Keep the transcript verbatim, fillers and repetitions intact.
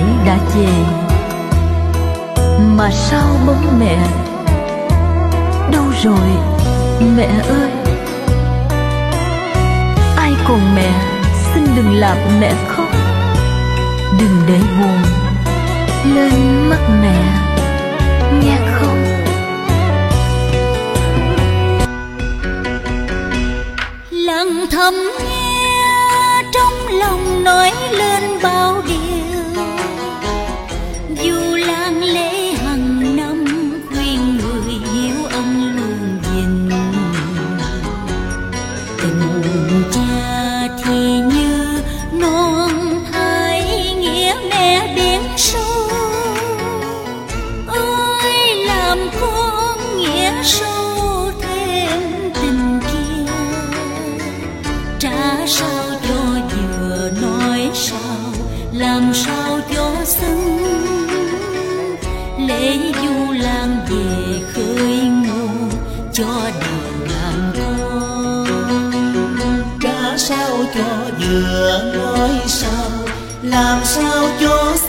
ấy đã về, mà sao bóng mẹ đâu rồi mẹ ơi? Ai còn mẹ xin đừng làm mẹ khóc, đừng để buồn lên mắt mẹ, nghe không? Lặng thầm nghe trong lòng nói lên bao điều, dù làng lễ hàng năm khuyên người hiếu ân luôn gìn. Tình cha thì như non thái, nghĩa mẹ biển sâu. Ơi làm con nghĩa sâu thêm tình kia, trả sao cho vừa nói sao, làm sao cho xứng. Lễ du làng về khơi nguồn cho đời làm con, trả sao cho vừa nói sao, làm sao cho